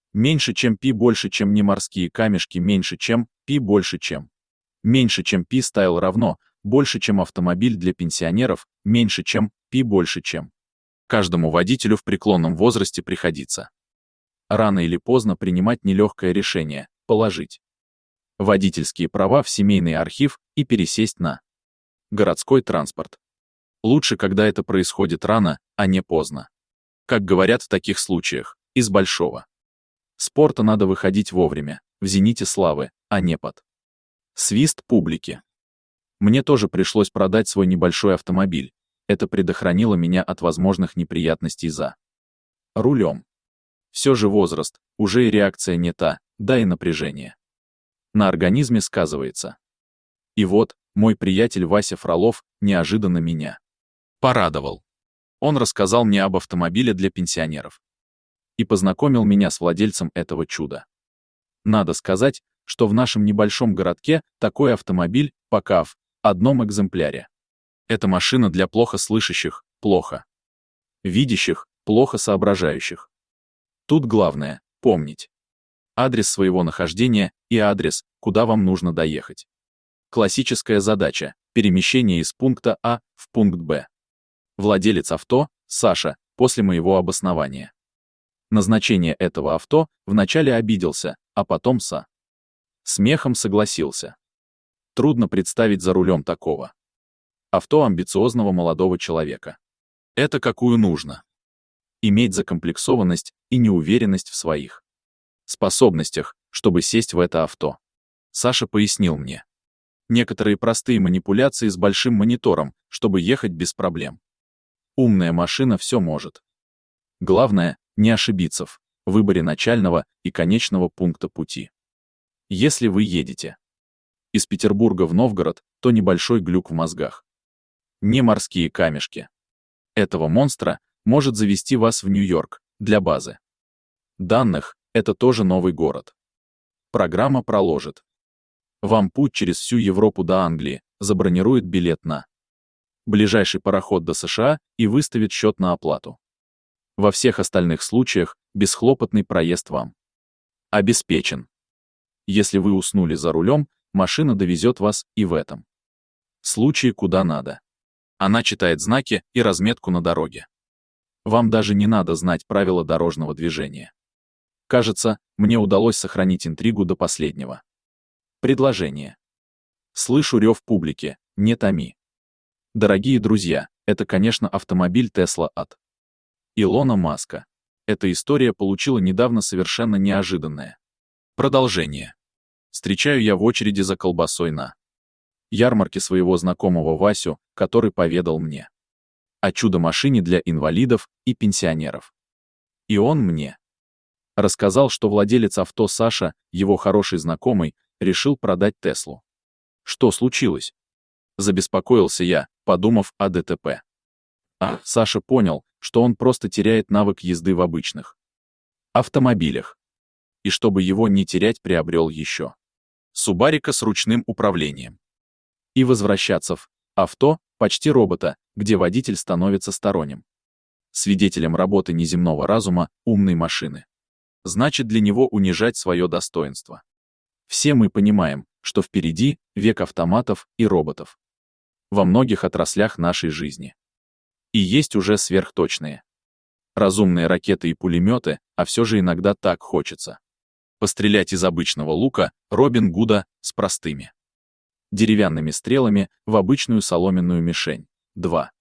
Меньше чем пи больше чем не морские камешки меньше чем пи больше чем. Меньше чем пи стайл равно больше чем автомобиль для пенсионеров меньше чем пи больше чем. Каждому водителю в преклонном возрасте приходится рано или поздно принимать нелегкое решение – положить водительские права в семейный архив и пересесть на городской транспорт. Лучше, когда это происходит рано, а не поздно. Как говорят в таких случаях, из большого спорта надо выходить вовремя, в зените славы, а не под свист публики. Мне тоже пришлось продать свой небольшой автомобиль. Это предохранило меня от возможных неприятностей за рулем. Все же возраст, уже и реакция не та, да и напряжение на организме сказывается. И вот, мой приятель Вася Фролов неожиданно меня порадовал. Он рассказал мне об автомобиле для пенсионеров и познакомил меня с владельцем этого чуда. Надо сказать, что в нашем небольшом городке такой автомобиль пока в одном экземпляре. Это машина для плохо слышащих, плохо видящих, плохо соображающих. Тут главное — помнить адрес своего нахождения и адрес, куда вам нужно доехать. Классическая задача — перемещение из пункта А в пункт Б. Владелец авто — Саша, после моего обоснования назначения этого авто вначале обиделся, а потом со смехом согласился. Трудно представить за рулем такого авто амбициозного молодого человека. Это какую нужно иметь закомплексованность и неуверенность в своих способностях, чтобы сесть в это авто. Саша пояснил мне некоторые простые манипуляции с большим монитором, чтобы ехать без проблем. Умная машина все может. Главное — не ошибиться в выборе начального и конечного пункта пути. Если вы едете из Петербурга в Новгород, то небольшой глюк в мозгах. Не морские камешки этого монстра может завести вас в Нью-Йорк для базы данных. Это тоже новый город. Программа проложит вам путь через всю Европу до Англии, забронирует билет на ближайший пароход до США и выставит счет на оплату. Во всех остальных случаях бесхлопотный проезд вам обеспечен. Если вы уснули за рулем, машина довезет вас и в этом случае куда надо. Она читает знаки и разметку на дороге. Вам даже не надо знать правила дорожного движения. Кажется, мне удалось сохранить интригу до последнего предложения. Слышу рев публики, не томи. Дорогие друзья, это, конечно, автомобиль Tesla от Илона Маска. Эта история получила недавно совершенно неожиданное продолжение. Встречаю я в очереди за колбасой на ярмарке своего знакомого Васю, который поведал мне о чудо-машине для инвалидов и пенсионеров. И он мне рассказал, что владелец авто Саша, его хороший знакомый, решил продать Теслу. Что случилось? Забеспокоился я, подумав о ДТП. Саша понял, что он просто теряет навык езды в обычных автомобилях. И чтобы его не терять, приобрел еще Субарика с ручным управлением. И возвращаться в авто, почти робота, где водитель становится сторонним свидетелем работы неземного разума, умной машины. Значит, для него унижать свое достоинство. Все мы понимаем, что впереди век автоматов и роботов во многих отраслях нашей жизни. И есть уже сверхточные разумные ракеты и пулеметы, а все же иногда так хочется пострелять из обычного лука Робин Гуда с простыми деревянными стрелами в обычную соломенную мишень. 2.